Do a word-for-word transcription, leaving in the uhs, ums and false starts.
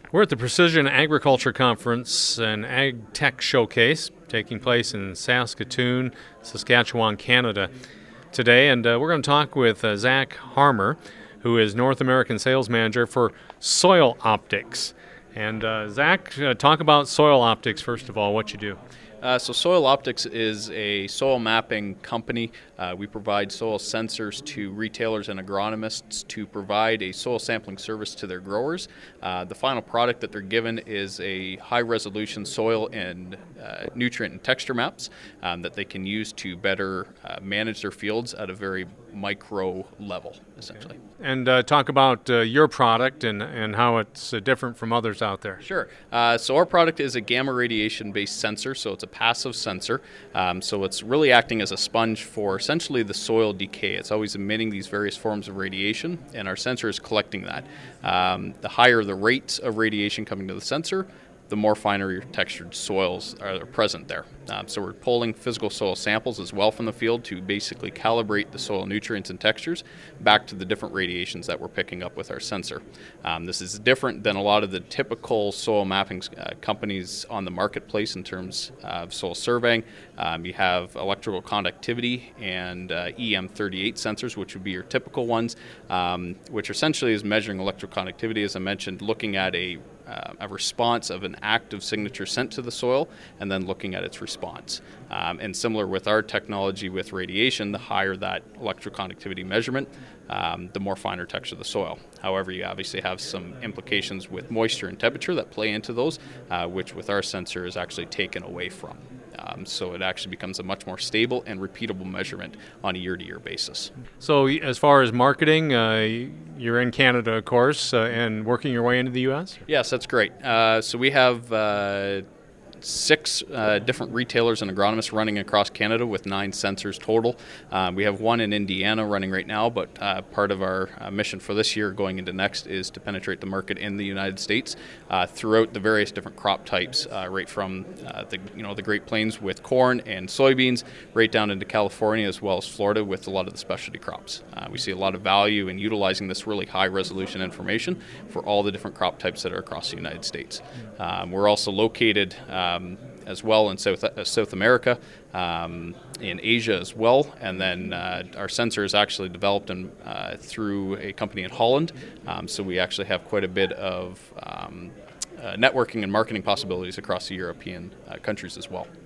We're at the Precision Agriculture Conference and Ag Tech Showcase taking place in Saskatoon, Saskatchewan, Canada today. And uh, we're going to talk with uh, Zach Harmer, who is North American Sales Manager for Soil Optics. And uh, Zach, uh, talk about Soil Optics first of all, what you do. Uh, so Soil Optics is a soil mapping company. Uh, we provide soil sensors to retailers and agronomists to provide a soil sampling service to their growers. Uh, the final product that they're given is a high-resolution soil and uh, nutrient and texture maps um, that they can use to better uh, manage their fields at a very micro level, essentially. Okay. And uh, talk about uh, your product and, and how it's uh, different from others out there. Sure. Uh, so our product is a gamma radiation-based sensor, so it's a passive sensor. Um, so it's really acting as a sponge for essentially the soil decay. It's always emitting these various forms of radiation, and our sensor is collecting that. Um, the higher the rate of radiation coming to the sensor, the more finer textured soils are present there. Um, so we're pulling physical soil samples as well from the field to basically calibrate the soil nutrients and textures back to the different radiations that we're picking up with our sensor. Um, this is different than a lot of the typical soil mapping uh, companies on the marketplace in terms of soil surveying. Um, you have electrical conductivity and uh, E M thirty-eight sensors, which would be your typical ones, um, which essentially is measuring electrical conductivity, as I mentioned, looking at a Uh, a response of an active signature sent to the soil and then looking at its response. Um, and similar with our technology with radiation, the higher that electroconductivity measurement, um, the more finer texture of the soil. However, you obviously have some implications with moisture and temperature that play into those, uh, which with our sensor is actually taken away from. Um, so it actually becomes a much more stable and repeatable measurement on a year-to-year basis. So as far as marketing, uh, you're in Canada, of course, uh, and working your way into the U S? Yes, that's great. Uh, so we have uh, six uh, different retailers and agronomists running across Canada with nine sensors total. Um, we have one in Indiana running right now, but uh, part of our uh, mission for this year going into next is to penetrate the market in the United States uh, throughout the various different crop types, uh, right from uh, the you know the Great Plains with corn and soybeans, right down into California as well as Florida with a lot of the specialty crops. Uh, we see a lot of value in utilizing this really high resolution information for all the different crop types that are across the United States. Um, we're also located Um, as well in South uh, South America, um, in Asia as well, and then uh, our sensor is actually developed in, uh, through a company in Holland, um, so we actually have quite a bit of um, uh, networking and marketing possibilities across the European uh, countries as well.